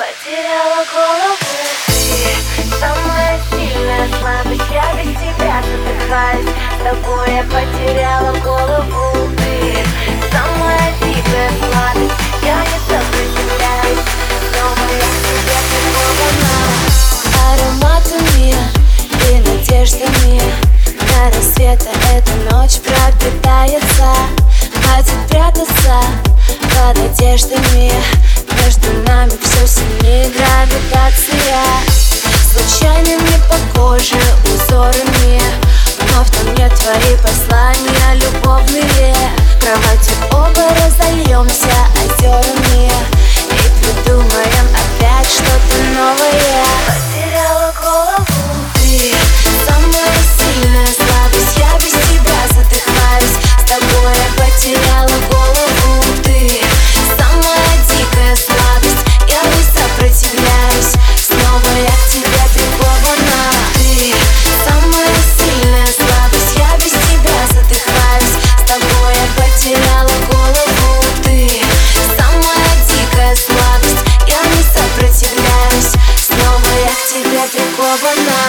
Потеряла голову ты, самая сильная слабость. Я без тебя задыхаюсь, с тобой я потеряла голову ты, самая дикая сладость. Я не сопротивляюсь, снова я к тебе прикована. Ароматами и надеждами до рассвета эта ночь пропитается. Хватит прятаться под одеждами, между нами все сильнее гравитация. Случайными по коже узорами, но в том нет твои послания любовные. В кровати оба разольемся озерами и придумаем опять что-то новое. Потеряла голову ты, самая сильная слабость. Я без тебя задыхаюсь, с тобой я потеряла голову ты, самая дикая сладость. Я не сопротивляюсь, снова я к тебе прикована. Ты, самая сильная слабость. Я без тебя задыхаюсь, с тобой я потеряла голову ты, самая дикая сладость. Я не сопротивляюсь, снова я к тебе прикована.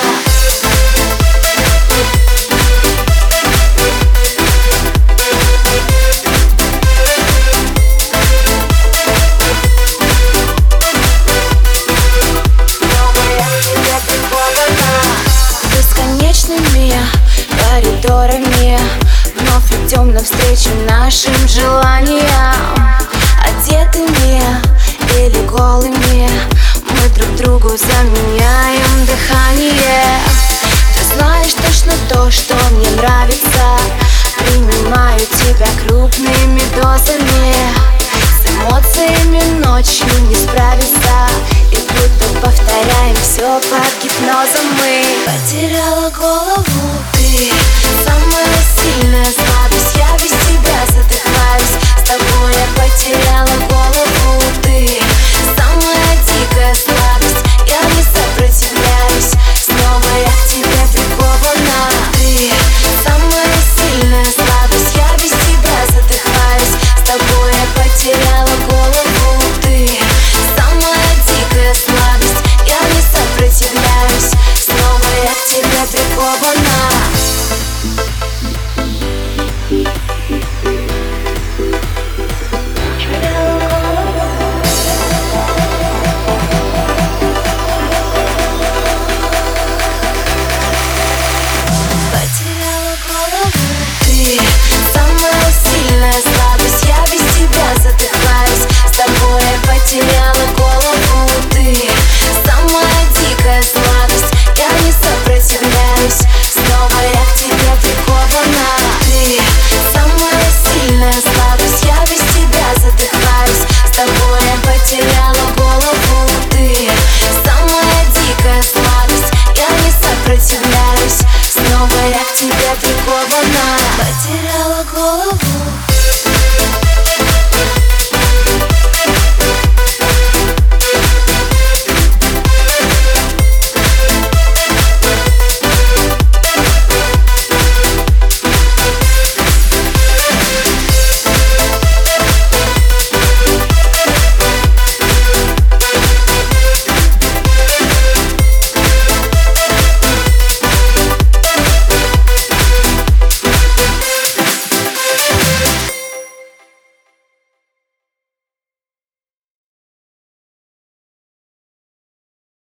Коридорами вновь идем навстречу нашим желаниям. Одетыми или голыми мы друг другу заменяем дыхание. Ты знаешь точно то, что мне нравится. Принимаю тебя крупными дозами. С эмоциями ночью не справиться, и будто повторяем все под гипнозом мы. Потеряла голову ты, самая сильная.